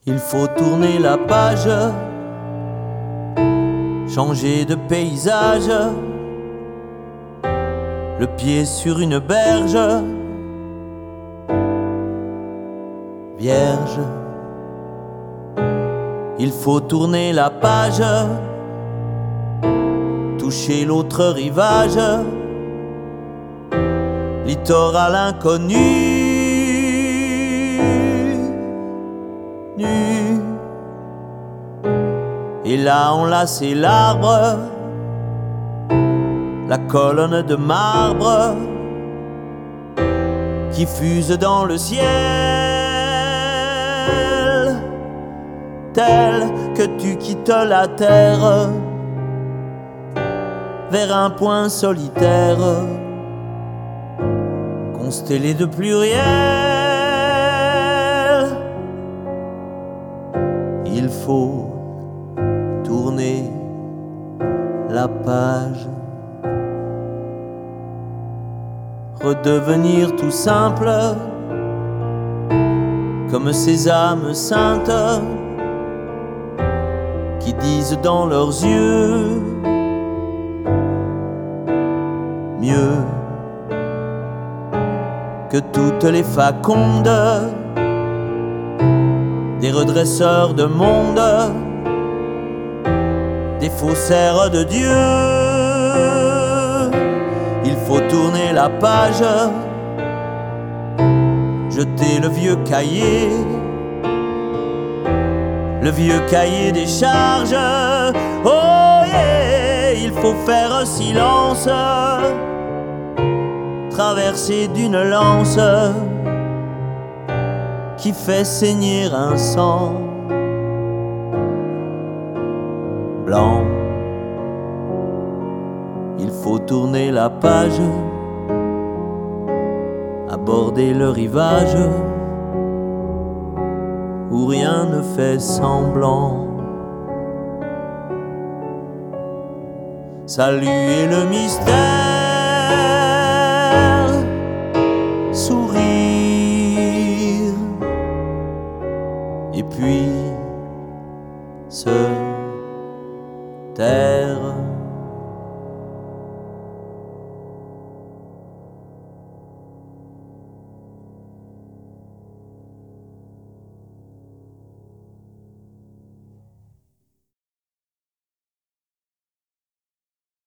Il faut tourner la page, changer de paysage, le pied sur une berge, vierge. Il faut tourner la page, toucher l'autre rivage, littoral inconnu. Et là enlacer l'arbre, la colonne de marbre qui fuse dans le ciel, tel que tu quittes la terre vers un point solitaire, constellé de pluriel. Il faut tourner la page, redevenir tout simple comme ces âmes saintes qui disent dans leurs yeux mieux que toutes les facondes des redresseurs de monde, des faussaires de Dieu. Il faut tourner la page, jeter le vieux cahier des charges. Oh yeah, il faut faire silence, traverser d'une lance qui fait saigner un sang blanc. Il faut tourner la page, aborder le rivage où rien ne fait semblant. Saluer le mystère